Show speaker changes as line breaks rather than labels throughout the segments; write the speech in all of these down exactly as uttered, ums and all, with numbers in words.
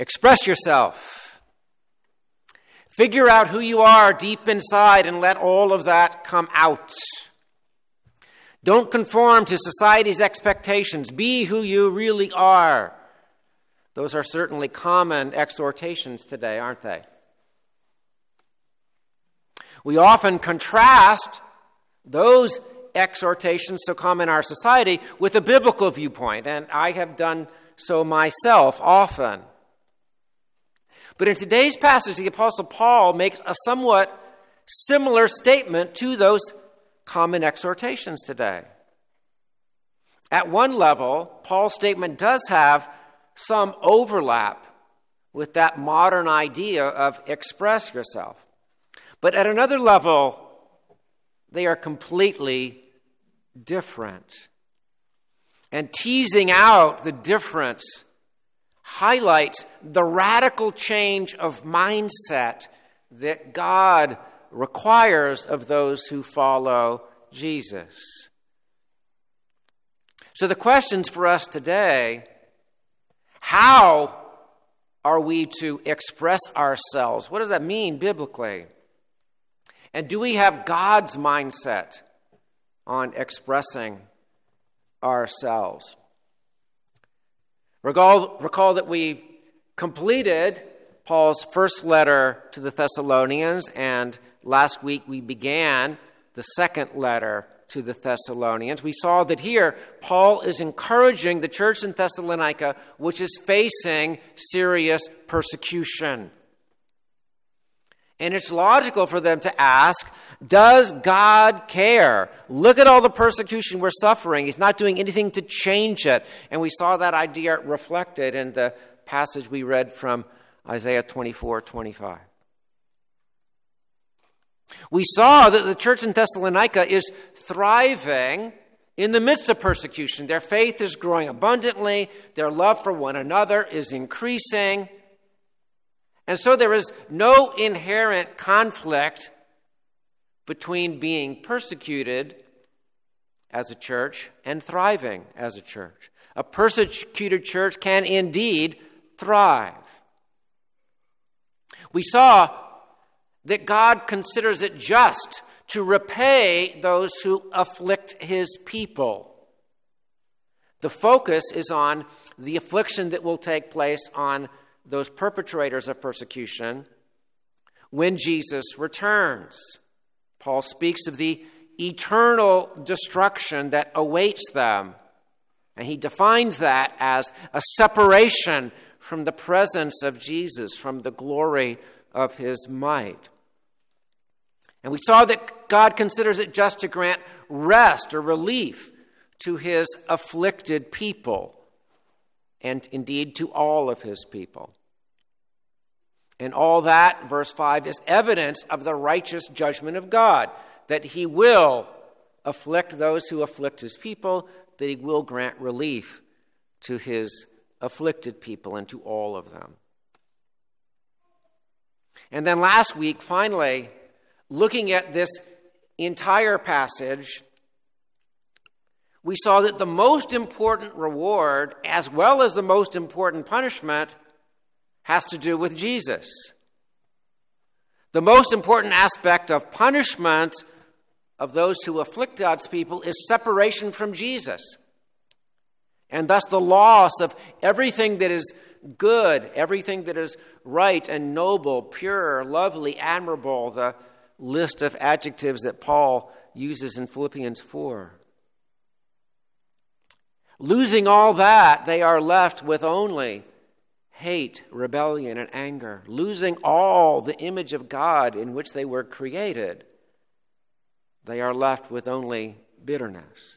Express yourself. Figure out who you are deep inside and let all of that come out. Don't conform to society's expectations. Be who you really are. Those are certainly common exhortations today, aren't they? We often contrast those exhortations so common in our society with a biblical viewpoint, and I have done so myself often. But in today's passage, the Apostle Paul makes a somewhat similar statement to those common exhortations today. At one level, Paul's statement does have some overlap with that modern idea of express yourself. But at another level, they are completely different. And teasing out the difference highlights the radical change of mindset that God requires of those who follow Jesus. So the questions for us today: how are we to express ourselves? What does that mean biblically? And do we have God's mindset on expressing ourselves? Recall, recall that we completed Paul's first letter to the Thessalonians, and last week we began the second letter to the Thessalonians. We saw that here Paul is encouraging the church in Thessalonica, which is facing serious persecution. And it's logical for them to ask, does God care? Look at all the persecution we're suffering. He's not doing anything to change it. And we saw that idea reflected in the passage we read from Isaiah twenty-four twenty-five. We saw that the church in Thessalonica is thriving in the midst of persecution. Their faith is growing abundantly. Their love for one another is increasing. And so there is no inherent conflict between being persecuted as a church and thriving as a church. A persecuted church can indeed thrive. We saw that God considers it just to repay those who afflict his people. The focus is on the affliction that will take place on those perpetrators of persecution when Jesus returns. Paul speaks of the eternal destruction that awaits them, and he defines that as a separation from the presence of Jesus, from the glory of his might. And we saw that God considers it just to grant rest or relief to his afflicted people, and indeed to all of his people. And all that, verse five, is evidence of the righteous judgment of God, that he will afflict those who afflict his people, that he will grant relief to his afflicted people and to all of them. And then last week, finally, looking at this entire passage, we saw that the most important reward, as well as the most important punishment, has to do with Jesus. The most important aspect of punishment of those who afflict God's people is separation from Jesus, and thus the loss of everything that is good, everything that is right and noble, pure, lovely, admirable, the list of adjectives that Paul uses in Philippians four. Losing all that, they are left with only hate, rebellion, and anger. Losing all the image of God in which they were created, they are left with only bitterness.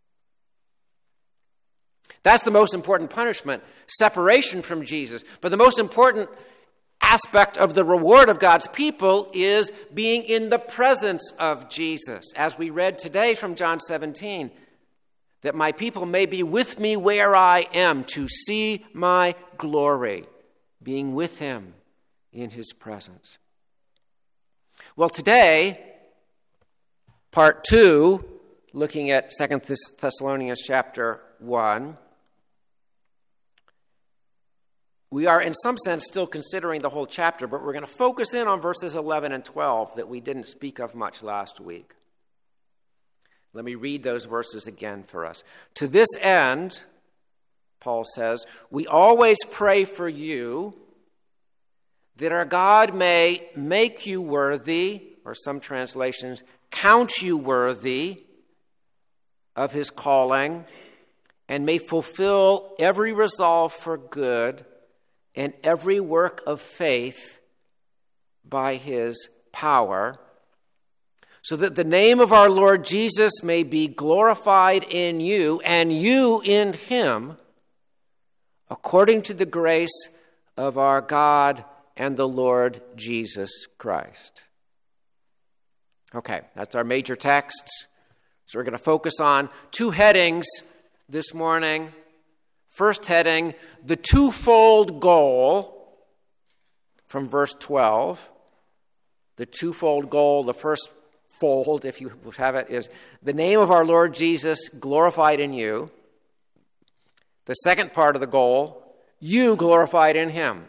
That's the most important punishment, separation from Jesus. But the most important aspect of the reward of God's people is being in the presence of Jesus. As we read today from John seventeen, that my people may be with me where I am, to see my glory, being with him in his presence. Well, today, part two, looking at Second Thessalonians chapter one, We are, in some sense, still considering the whole chapter, but we're going to focus in on verses eleven and twelve that we didn't speak of much last week. Let me read those verses again for us. To this end, Paul says, we always pray for you that our God may make you worthy, or some translations, count you worthy of his calling, and may fulfill every resolve for good and every work of faith by his power, so that the name of our Lord Jesus may be glorified in you and you in him, according to the grace of our God and the Lord Jesus Christ. Okay, that's our major text. So we're going to focus on two headings this morning. First heading, the twofold goal, from verse twelve. The twofold goal, the first fold, if you have it, is the name of our Lord Jesus glorified in you. The second part of the goal, you glorified in him.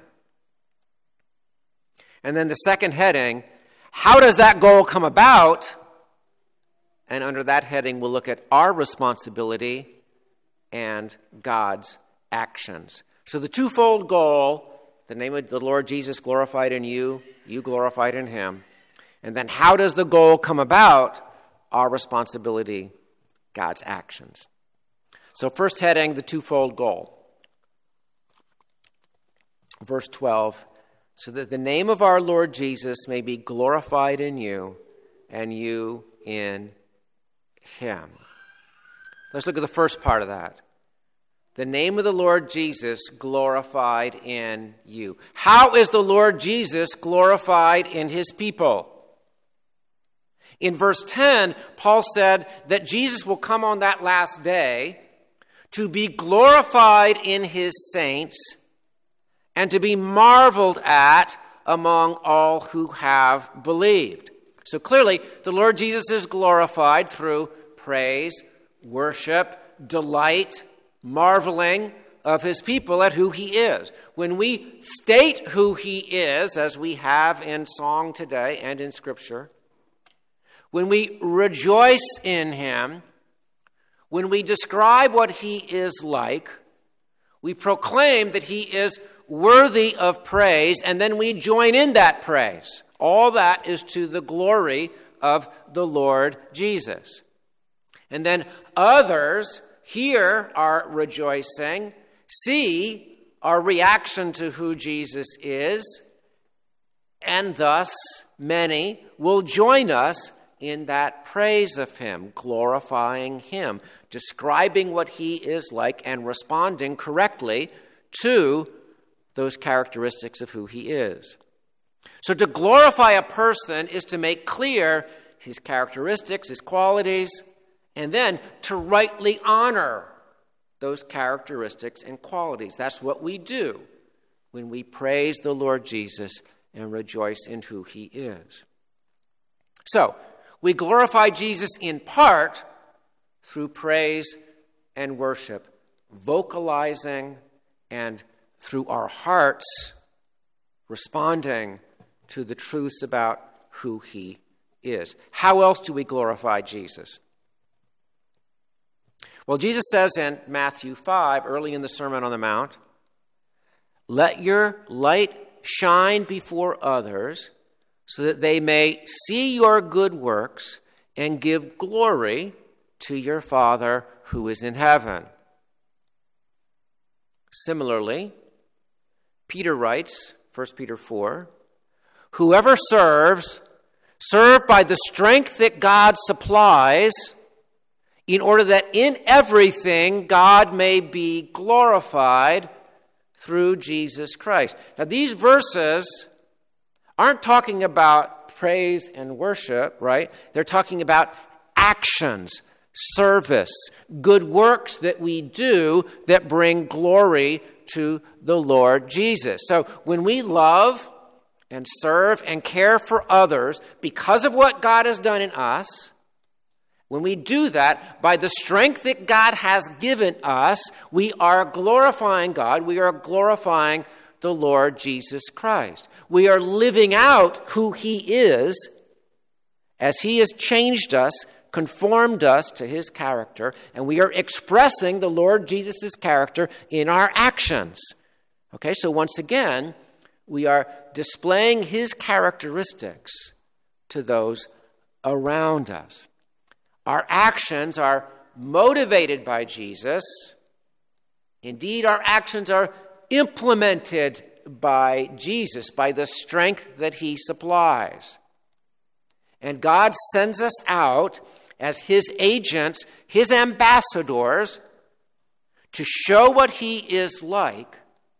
And then the second heading, how does that goal come about? And under that heading, we'll look at our responsibility and God's actions. So the twofold goal, the name of the Lord Jesus glorified in you, you glorified in him. And then how does the goal come about? Our responsibility, God's actions. So first heading, the twofold goal. Verse twelve, so that the name of our Lord Jesus may be glorified in you and you in him. Let's look at the first part of that. The name of the Lord Jesus glorified in you. How is the Lord Jesus glorified in his people? In verse ten, Paul said that Jesus will come on that last day to be glorified in his saints and to be marveled at among all who have believed. So clearly, the Lord Jesus is glorified through praise, worship, delight, marveling of his people at who he is. When we state who he is, as we have in song today and in Scripture, when we rejoice in him, when we describe what he is like, we proclaim that he is worthy of praise, and then we join in that praise. All that is to the glory of the Lord Jesus. And then others hear our rejoicing, see our reaction to who Jesus is, and thus many will join us in that praise of him, glorifying him, describing what he is like, and responding correctly to those characteristics of who he is. So to glorify a person is to make clear his characteristics, his qualities, and then to rightly honor those characteristics and qualities. That's what we do when we praise the Lord Jesus and rejoice in who he is. So, we glorify Jesus in part through praise and worship, vocalizing and through our hearts responding to the truths about who he is. How else do we glorify Jesus? Well, Jesus says in Matthew five, early in the Sermon on the Mount, let your light shine before others so that they may see your good works and give glory to your Father who is in heaven. Similarly, Peter writes, First Peter four, whoever serves, serve by the strength that God supplies, in order that in everything God may be glorified through Jesus Christ. Now, these verses aren't talking about praise and worship, right? They're talking about actions, service, good works that we do that bring glory to the Lord Jesus. So when we love and serve and care for others because of what God has done in us, when we do that, by the strength that God has given us, we are glorifying God. We are glorifying the Lord Jesus Christ. We are living out who he is as he has changed us, conformed us to his character, and we are expressing the Lord Jesus' character in our actions. Okay, so once again, we are displaying his characteristics to those around us. Our actions are motivated by Jesus. Indeed, our actions are implemented by Jesus, by the strength that he supplies. And God sends us out as his agents, his ambassadors, to show what he is like,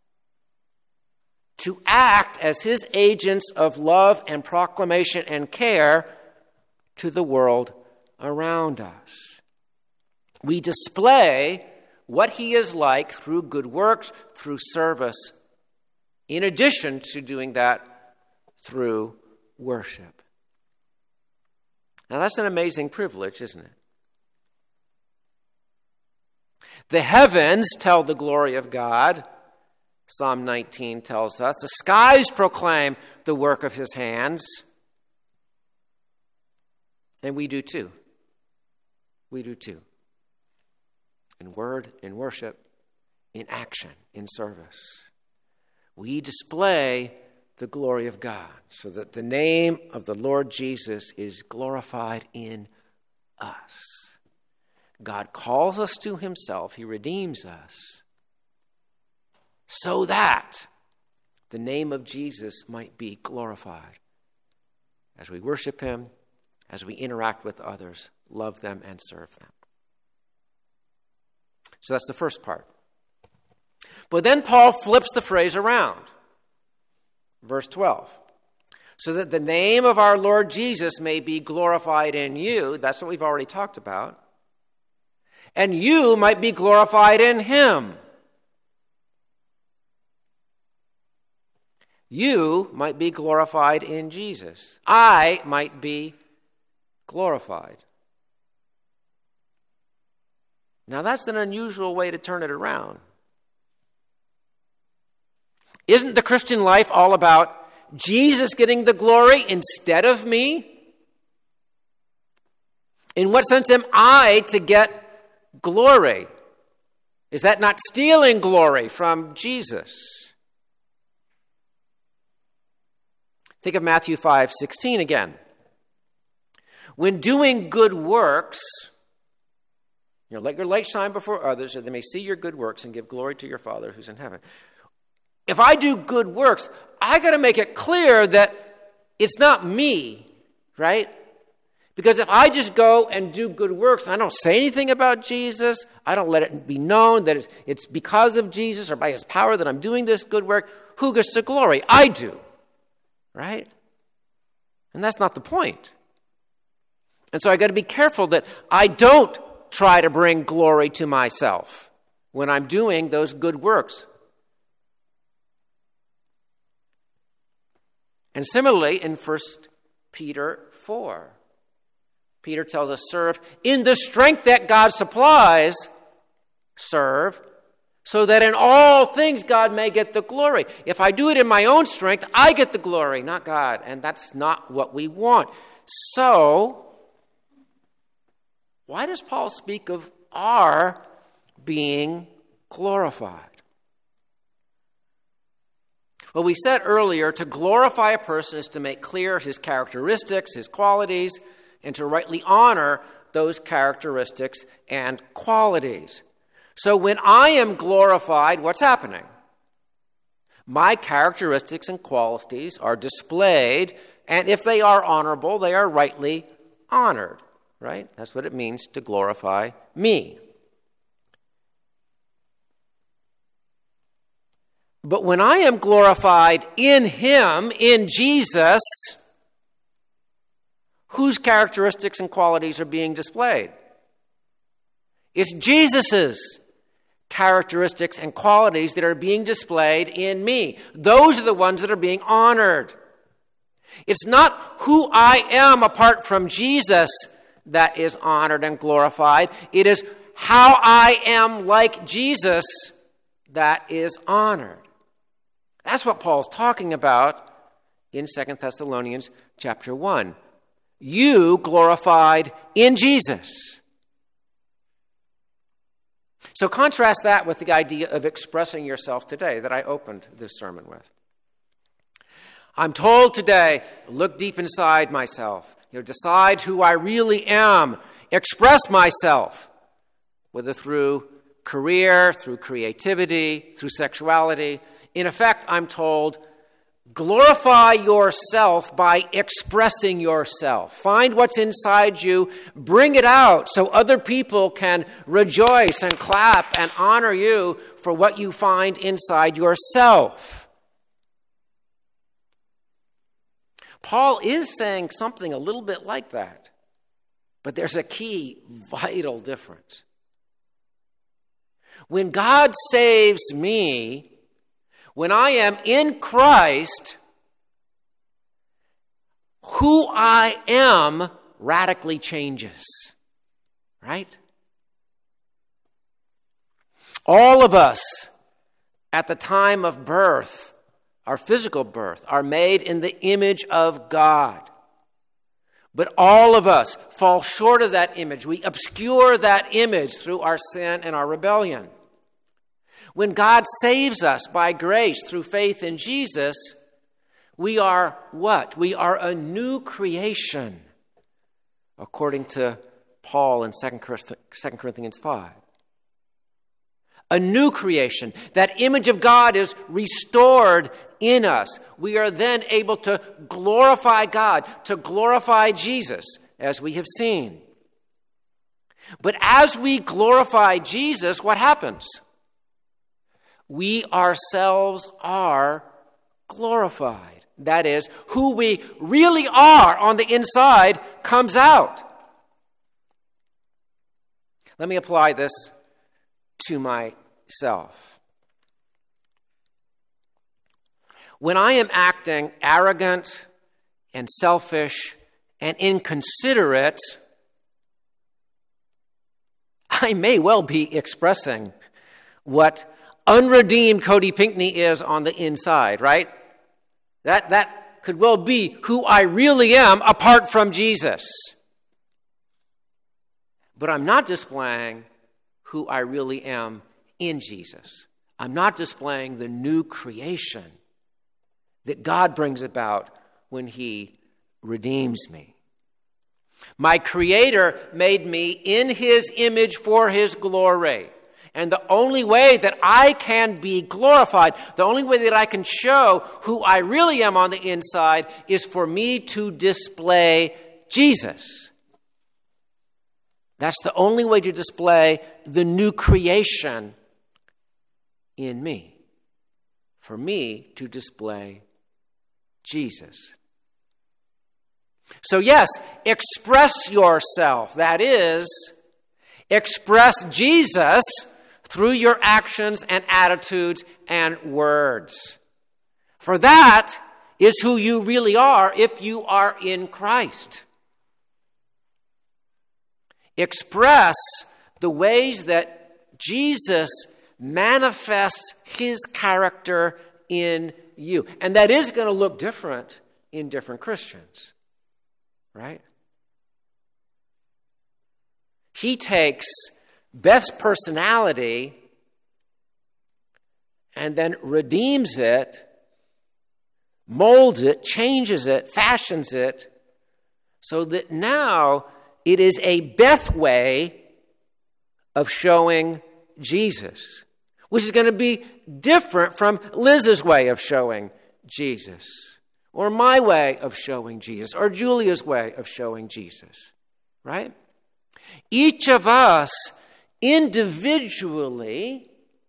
to act as his agents of love and proclamation and care to the world around us. We display what he is like through good works, through service, in addition to doing that through worship. Now that's an amazing privilege, isn't it? The heavens tell the glory of God, Psalm nineteen tells us. The skies proclaim the work of his hands. And we do too. We do too. In word, in worship, in action, in service. We display the glory of God so that the name of the Lord Jesus is glorified in us. God calls us to himself. He redeems us so that the name of Jesus might be glorified as we worship him, as we interact with others, love them, and serve them. So that's the first part. But then Paul flips the phrase around. Verse twelve. So that the name of our Lord Jesus may be glorified in you. That's what we've already talked about. And you might be glorified in him. You might be glorified in Jesus. I might be glorified. Now that's an unusual way to turn it around. Isn't the Christian life all about Jesus getting the glory instead of me? In what sense am I to get glory? Is that not stealing glory from Jesus? Think of Matthew five sixteen again. When doing good works, you know, let your light shine before others, so they may see your good works and give glory to your Father who's in heaven. If I do good works, I got to make it clear that it's not me, right? Because if I just go and do good works, and I don't say anything about Jesus, I don't let it be known that it's, it's because of Jesus or by his power that I'm doing this good work, who gets the glory? I do, right? And that's not the point. And so I got to be careful that I don't try to bring glory to myself when I'm doing those good works. And similarly, in First Peter four, Peter tells us, serve in the strength that God supplies, serve, so that in all things God may get the glory. If I do it in my own strength, I get the glory, not God. And that's not what we want. So, why does Paul speak of our being glorified? Well, we said earlier, to glorify a person is to make clear his characteristics, his qualities, and to rightly honor those characteristics and qualities. So when I am glorified, what's happening? My characteristics and qualities are displayed, and if they are honorable, they are rightly honored, right? That's what it means to glorify me. But when I am glorified in him, in Jesus, whose characteristics and qualities are being displayed? It's Jesus's characteristics and qualities that are being displayed in me. Those are the ones that are being honored. It's not who I am apart from Jesus that is honored and glorified. It is how I am like Jesus that is honored. That's what Paul's talking about in Second Thessalonians chapter one. You glorified in Jesus. So contrast that with the idea of expressing yourself today that I opened this sermon with. I'm told today, look deep inside myself. You know, decide who I really am. Express myself, whether through career, through creativity, through sexuality. In effect, I'm told, glorify yourself by expressing yourself. Find what's inside you, bring it out so other people can rejoice and clap and honor you for what you find inside yourself. Paul is saying something a little bit like that, but there's a key, vital difference. When God saves me, when I am in Christ, who I am radically changes, right? All of us at the time of birth, our physical birth, are made in the image of God. But all of us fall short of that image. We obscure that image through our sin and our rebellion. When God saves us by grace through faith in Jesus, we are what? We are a new creation, according to Paul in Second Corinthians five. A new creation. That image of God is restored in us. We are then able to glorify God, to glorify Jesus, as we have seen. But as we glorify Jesus, what happens? We ourselves are glorified. That is, who we really are on the inside comes out. Let me apply this to myself. When I am acting arrogant and selfish and inconsiderate, I may well be expressing what unredeemed Cody Pinkney is on the inside, right? That, that could well be who I really am apart from Jesus. But I'm not displaying who I really am in Jesus. I'm not displaying the new creation that God brings about when He redeems me. My Creator made me in His image for His glory. And the only way that I can be glorified, the only way that I can show who I really am on the inside is for me to display Jesus. That's the only way to display the new creation in me. For me to display Jesus. So yes, express yourself. That is, express Jesus through your actions and attitudes and words. For that is who you really are if you are in Christ. Express the ways that Jesus manifests His character in you. And that is going to look different in different Christians, right? He takes Beth's personality and then redeems it, molds it, changes it, fashions it, so that now it is a Beth way of showing Jesus, which is going to be different from Liz's way of showing Jesus, or my way of showing Jesus, or Julia's way of showing Jesus, right? Each of us individually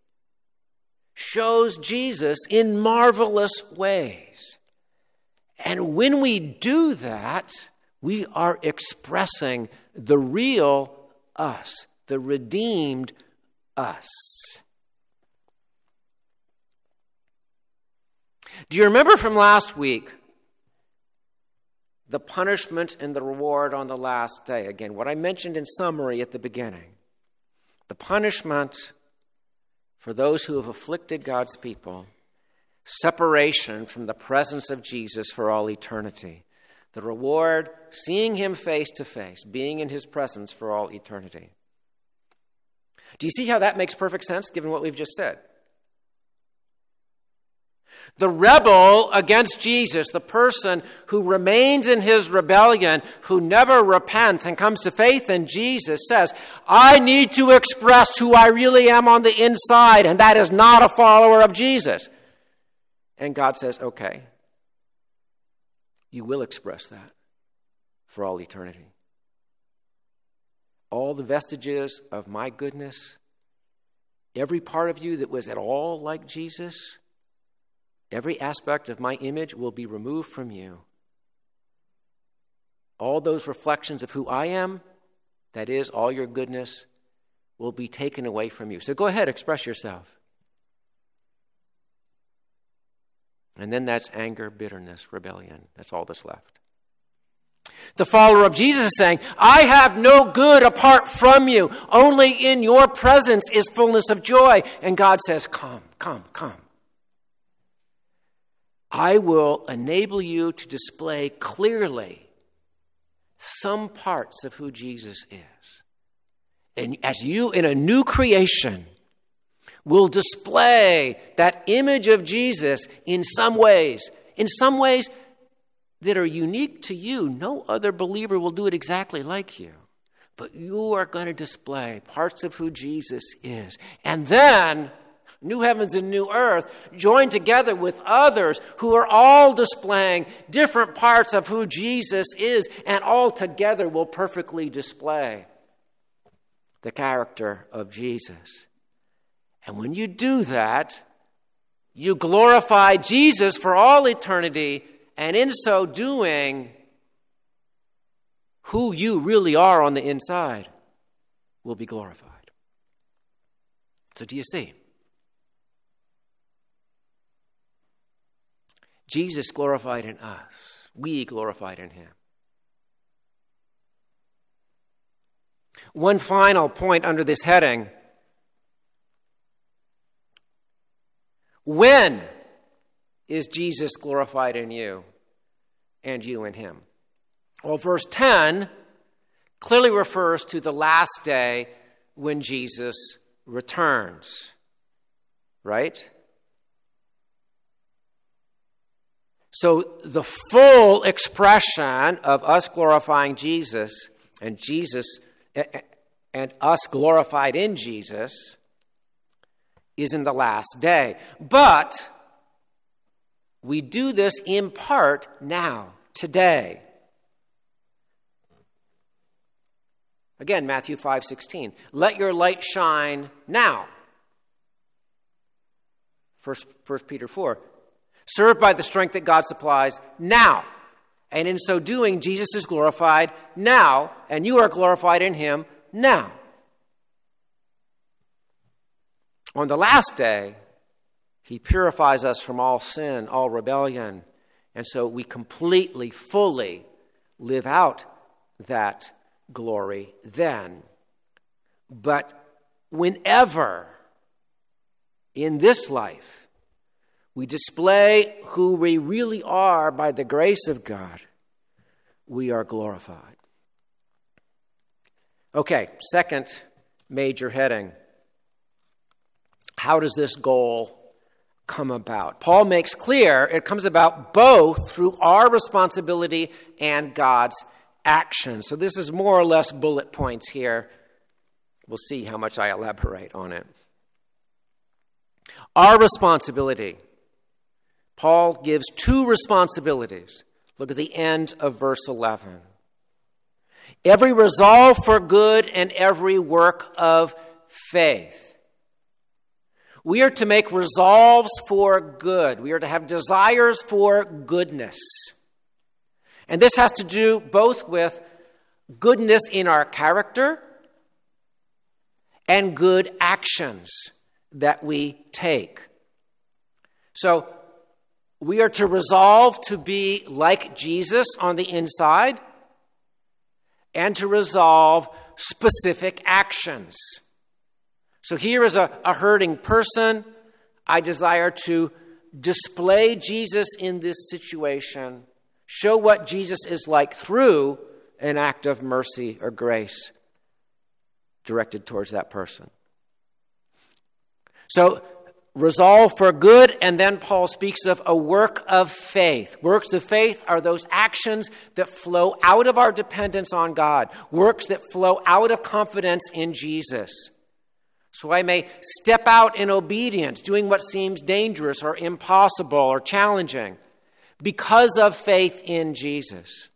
shows Jesus in marvelous ways. And when we do that, we are expressing the real us, the redeemed us. Do you remember from last week the punishment and the reward on the last day? Again, what I mentioned in summary at the beginning. The punishment for those who have afflicted God's people separation from the presence of Jesus for all eternity. The reward, seeing him face to face, being in his presence for all eternity. Do you see how that makes perfect sense given what we've just said? The rebel against Jesus, the person who remains in his rebellion, who never repents and comes to faith in Jesus, says, I need to express who I really am on the inside, and that is not a follower of Jesus. And God says, okay, you will express that for all eternity. All the vestiges of my goodness, every part of you that was at all like Jesus, every aspect of my image will be removed from you. All those reflections of who I am, that is, all your goodness, will be taken away from you. So go ahead, express yourself. And then that's anger, bitterness, rebellion. That's all that's left. The follower of Jesus is saying, I have no good apart from you. Only in your presence is fullness of joy. And God says, come, come, come. I will enable you to display clearly some parts of who Jesus is. And as you, in a new creation, will display that image of Jesus in some ways, in some ways that are unique to you. No other believer will do it exactly like you. But you are going to display parts of who Jesus is. And then, new heavens and new earth, joined together with others who are all displaying different parts of who Jesus is, and all together will perfectly display the character of Jesus. And when you do that, you glorify Jesus for all eternity, and in so doing, who you really are on the inside will be glorified. So do you see? Jesus glorified in us. We glorified in him. One final point under this heading. When is Jesus glorified in you and you in him? Well, verse ten clearly refers to the last day when Jesus returns, right? So the full expression of us glorifying Jesus and Jesus and us glorified in Jesus is in the last day. But we do this in part now, today. Again, Matthew five sixteen. Let your light shine now. First, First Peter four. Serve by the strength that God supplies now. And in so doing, Jesus is glorified now, and you are glorified in him now. On the last day, he purifies us from all sin, all rebellion, and so we completely, fully live out that glory then. But whenever in this life we display who we really are by the grace of God, we are glorified. Okay, second major heading. How does this goal come about? Paul makes clear it comes about both through our responsibility and God's action. So this is more or less bullet points here. We'll see how much I elaborate on it. Our responsibility. Paul gives two responsibilities. Look at the end of verse eleven. Every resolve for good and every work of faith. We are to make resolves for good. We are to have desires for goodness. And this has to do both with goodness in our character and good actions that we take. So we are to resolve to be like Jesus on the inside and to resolve specific actions. So here is a, a hurting person. I desire to display Jesus in this situation, show what Jesus is like through an act of mercy or grace directed towards that person. So, resolve for good, and then Paul speaks of a work of faith. Works of faith are those actions that flow out of our dependence on God, works that flow out of confidence in Jesus. So I may step out in obedience, doing what seems dangerous or impossible or challenging because of faith in Jesus.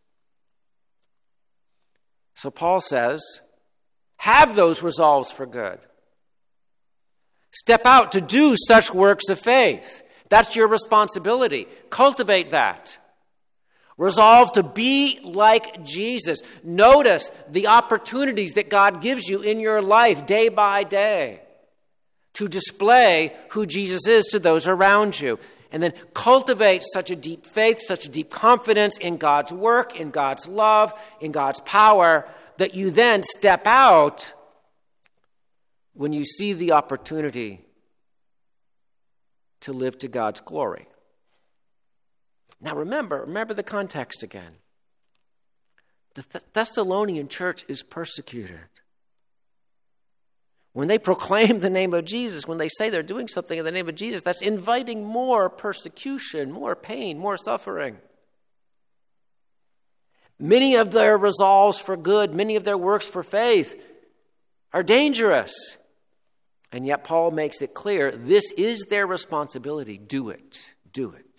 So Paul says, have those resolves for good. Step out to do such works of faith. That's your responsibility. Cultivate that. Resolve to be like Jesus. Notice the opportunities that God gives you in your life day by day to display who Jesus is to those around you. And then cultivate such a deep faith, such a deep confidence in God's work, in God's love, in God's power, that you then step out when you see the opportunity to live to God's glory. Now remember, remember the context again. The Th- Thessalonian church is persecuted. When they proclaim the name of Jesus, when they say they're doing something in the name of Jesus, that's inviting more persecution, more pain, more suffering. Many of their resolves for good, many of their works for faith are dangerous. And yet Paul makes it clear, this is their responsibility. Do it. Do it.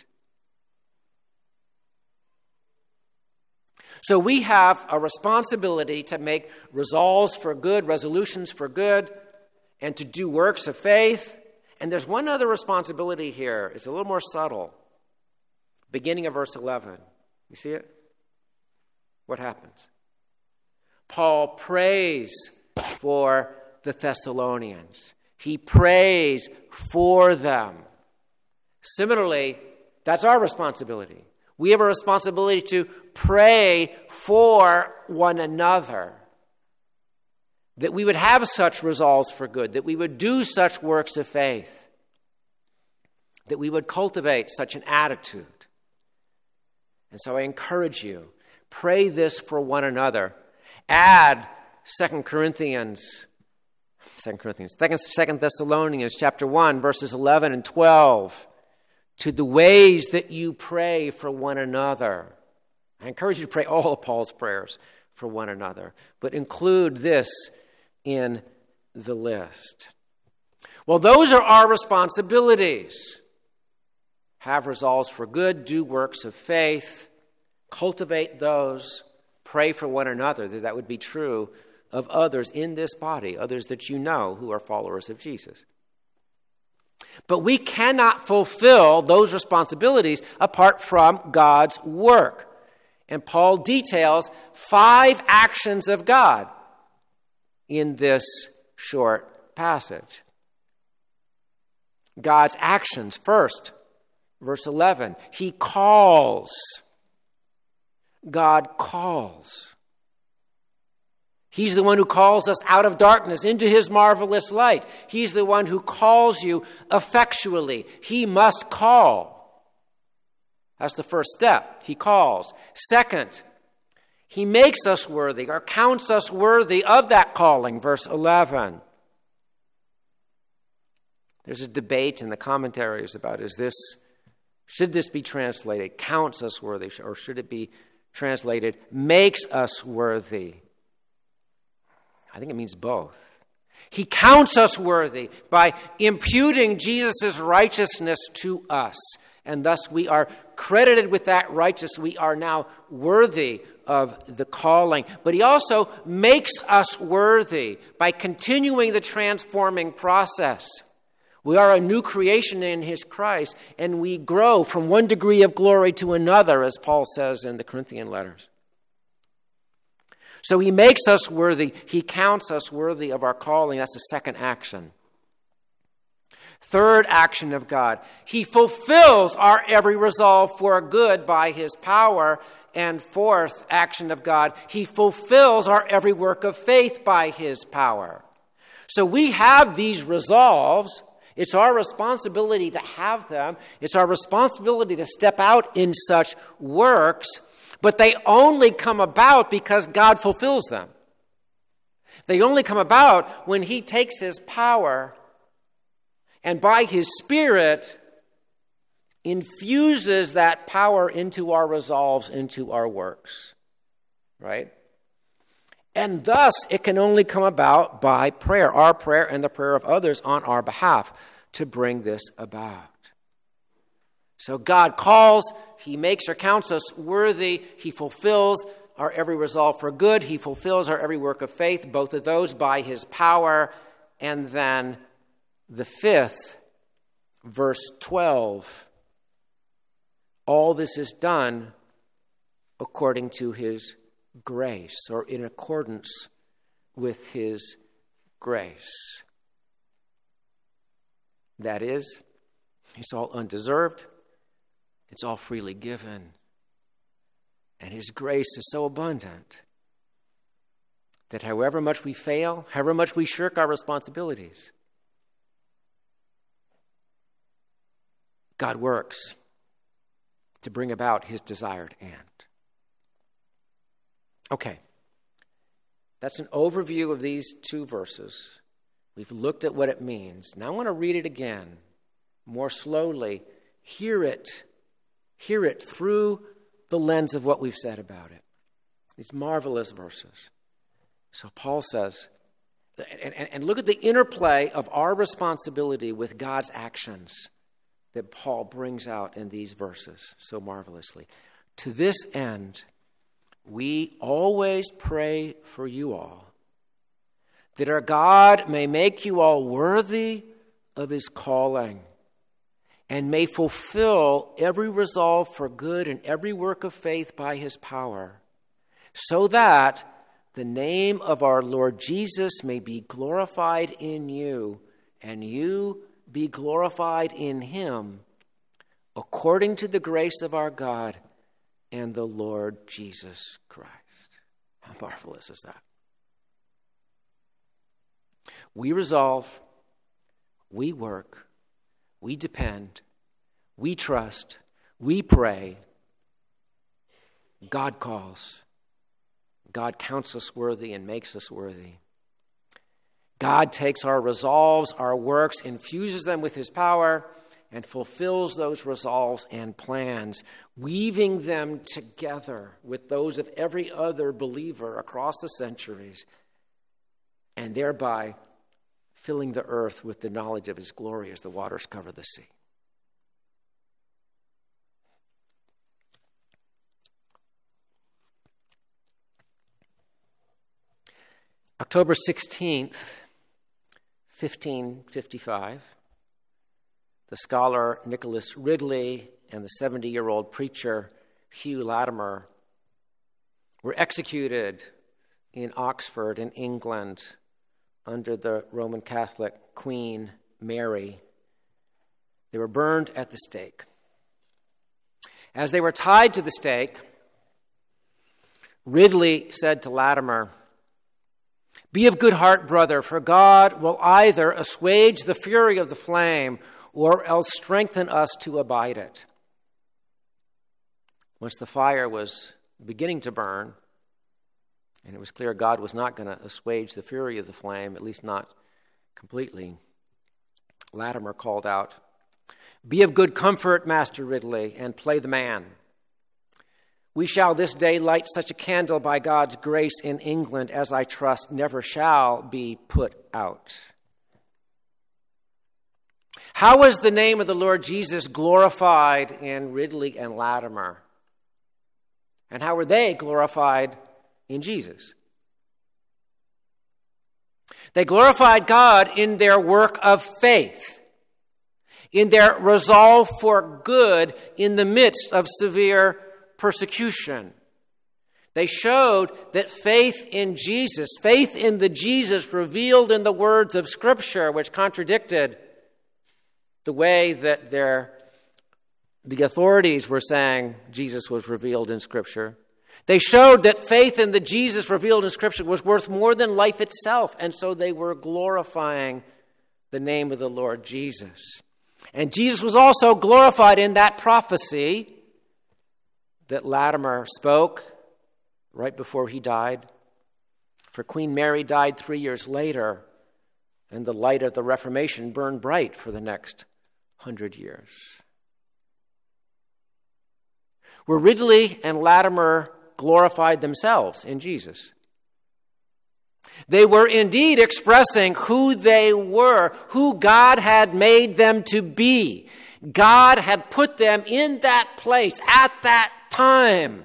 So we have a responsibility to make resolves for good, resolutions for good, and to do works of faith. And there's one other responsibility here. It's a little more subtle. Beginning of verse eleven. You see it? What happens? Paul prays for the Thessalonians. He prays for them. Similarly, that's our responsibility. We have a responsibility to pray for one another, that we would have such resolves for good, that we would do such works of faith, that we would cultivate such an attitude. And so I encourage you, pray this for one another. Add Second Corinthians, Second Corinthians, Second Thessalonians chapter one, verses eleven and twelve, to the ways that you pray for one another. I encourage you to pray all of Paul's prayers for one another, but include this in the list. Well, those are our responsibilities. Have resolves for good, do works of faith, cultivate those, pray for one another, that that would be true of others in this body, others that you know who are followers of Jesus. But we cannot fulfill those responsibilities apart from God's work. And Paul details five actions of God in this short passage. God's actions, first, verse eleven, he calls. God calls. He's the one who calls us out of darkness into his marvelous light. He's the one who calls you effectually. He must call. That's the first step. He calls. Second, he makes us worthy or counts us worthy of that calling. Verse eleven. There's a debate in the commentaries about is this, should this be translated, counts us worthy, or should it be translated, makes us worthy? I think it means both. He counts us worthy by imputing Jesus' righteousness to us. And thus we are credited with that righteousness. We are now worthy of the calling. But he also makes us worthy by continuing the transforming process. We are a new creation in his Christ, and we grow from one degree of glory to another, as Paul says in the Corinthian letters. So he makes us worthy. He counts us worthy of our calling. That's the second action. Third action of God. He fulfills our every resolve for good by his power. And fourth action of God. He fulfills our every work of faith by his power. So we have these resolves, It's our responsibility to have them. It's our responsibility to step out in such works, but they only come about because God fulfills them. They only come about when he takes his power and by his Spirit infuses that power into our resolves, into our works. Right? And thus, it can only come about by prayer, our prayer and the prayer of others on our behalf to bring this about. So God calls, he makes or counts us worthy, he fulfills our every resolve for good, he fulfills our every work of faith, both of those by his power. And then the fifth, verse twelve, all this is done according to his grace, or in accordance with his grace. That is, it's all undeserved, it's all freely given, and his grace is so abundant that however much we fail, however much we shirk our responsibilities, God works to bring about his desired end. Okay, that's an overview of these two verses. We've looked at what it means. Now I want to read it again, more slowly. Hear it. Hear it through the lens of what we've said about it. These marvelous verses. So Paul says, and, and, and look at the interplay of our responsibility with God's actions that Paul brings out in these verses so marvelously. To this end, we always pray for you all, that our God may make you all worthy of his calling, and may fulfill every resolve for good and every work of faith by his power, so that the name of our Lord Jesus may be glorified in you, and you be glorified in him, according to the grace of our God and the Lord Jesus Christ. How marvelous is that? We resolve, we work, we depend, we trust, we pray. God calls. God counts us worthy and makes us worthy. God takes our resolves, our works, infuses them with his power, and fulfills those resolves and plans, weaving them together with those of every other believer across the centuries, and thereby filling the earth with the knowledge of his glory as the waters cover the sea. October sixteenth, fifteen fifty-five, the scholar Nicholas Ridley and the seventy-year-old preacher Hugh Latimer were executed in Oxford in England under the Roman Catholic Queen Mary. They were burned at the stake. As they were tied to the stake, Ridley said to Latimer, "Be of good heart, brother, for God will either assuage the fury of the flame or else strengthen us to abide it." Once the fire was beginning to burn, and it was clear God was not going to assuage the fury of the flame, at least not completely, Latimer called out, "Be of good comfort, Master Ridley, and play the man. We shall this day light such a candle by God's grace in England as I trust never shall be put out." How was the name of the Lord Jesus glorified in Ridley and Latimer? And how were they glorified in Jesus? They glorified God in their work of faith, in their resolve for good in the midst of severe persecution. They showed that faith in Jesus, faith in the Jesus revealed in the words of Scripture, which contradicted the way that their, the authorities were saying Jesus was revealed in Scripture. They showed that faith in the Jesus revealed in Scripture was worth more than life itself, and so they were glorifying the name of the Lord Jesus. And Jesus was also glorified in that prophecy that Latimer spoke right before he died. For Queen Mary died three years later, and the light of the Reformation burned bright for the next hundred years. Were Ridley and Latimer glorified themselves in Jesus? They were indeed expressing who they were, who God had made them to be. God had put them in that place at that time.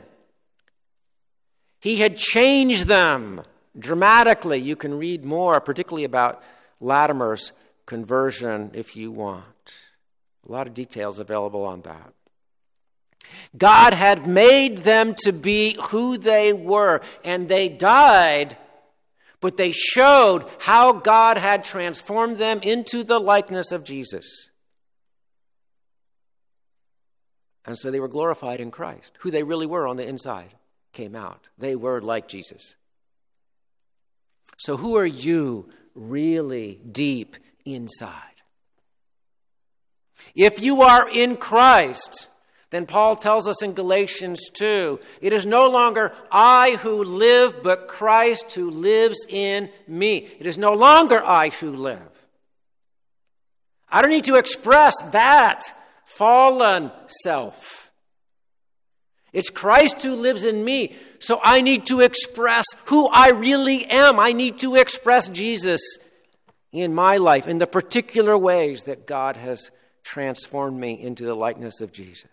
He had changed them dramatically. You can read more, particularly about Latimer's conversion if you want. A lot of details available on that. God had made them to be who they were, and they died, but they showed how God had transformed them into the likeness of Jesus. And so they were glorified in Christ. Who they really were on the inside came out. They were like Jesus. So who are you really deep inside? If you are in Christ, then Paul tells us in Galatians two, it is no longer I who live, but Christ who lives in me. It is no longer I who live. I don't need to express that fallen self. It's Christ who lives in me, so I need to express who I really am. I need to express Jesus in my life in the particular ways that God has transformed me into the likeness of Jesus.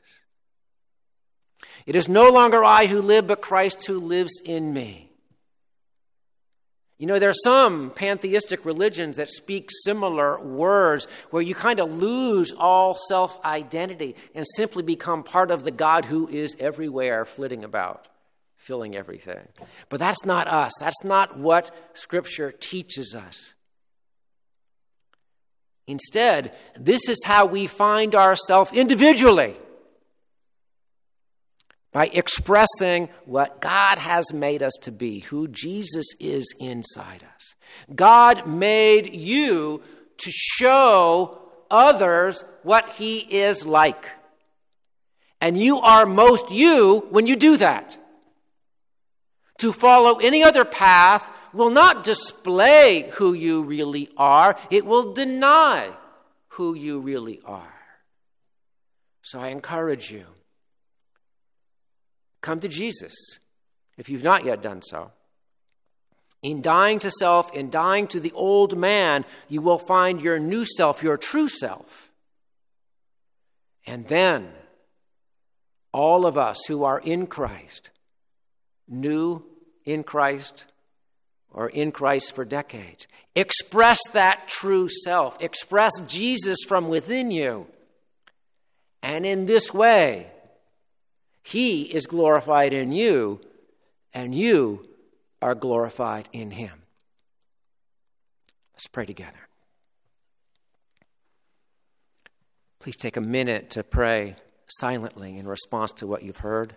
It is no longer I who live, but Christ who lives in me. You know, there are some pantheistic religions that speak similar words where you kind of lose all self-identity and simply become part of the God who is everywhere, flitting about, filling everything. But that's not us. That's not what Scripture teaches us. Instead, this is how we find ourselves individually. By expressing what God has made us to be, who Jesus is inside us. God made you to show others what He is like. And you are most you when you do that. To follow any other path will not display who you really are. It will deny who you really are. So I encourage you. Come to Jesus, if you've not yet done so. In dying to self, in dying to the old man, you will find your new self, your true self. And then, all of us who are in Christ, new in Christ, or in Christ for decades, express that true self. Express Jesus from within you. And in this way, He is glorified in you, and you are glorified in Him. Let's pray together. Please take a minute to pray silently in response to what you've heard.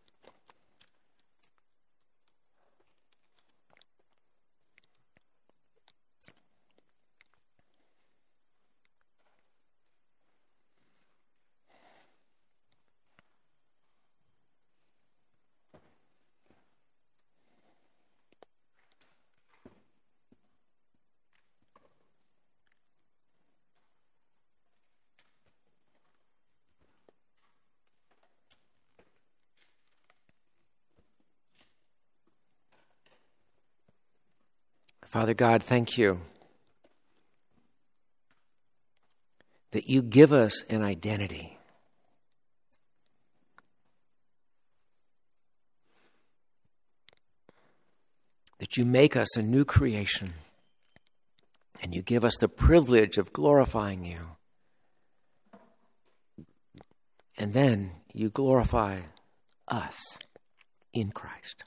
Father God, thank you that you give us an identity. That you make us a new creation, and you give us the privilege of glorifying you. And then you glorify us in Christ.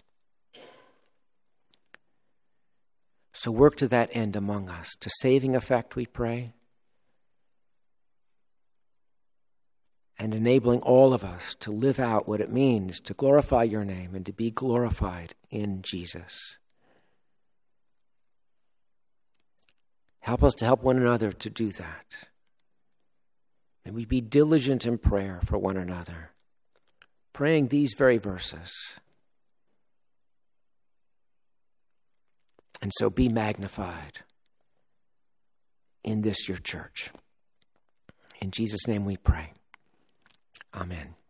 So work to that end among us, to saving effect, we pray, and enabling all of us to live out what it means to glorify your name and to be glorified in Jesus. Help us to help one another to do that. May we be diligent in prayer for one another, praying these very verses. And so be magnified in this your church. In Jesus' name we pray. Amen.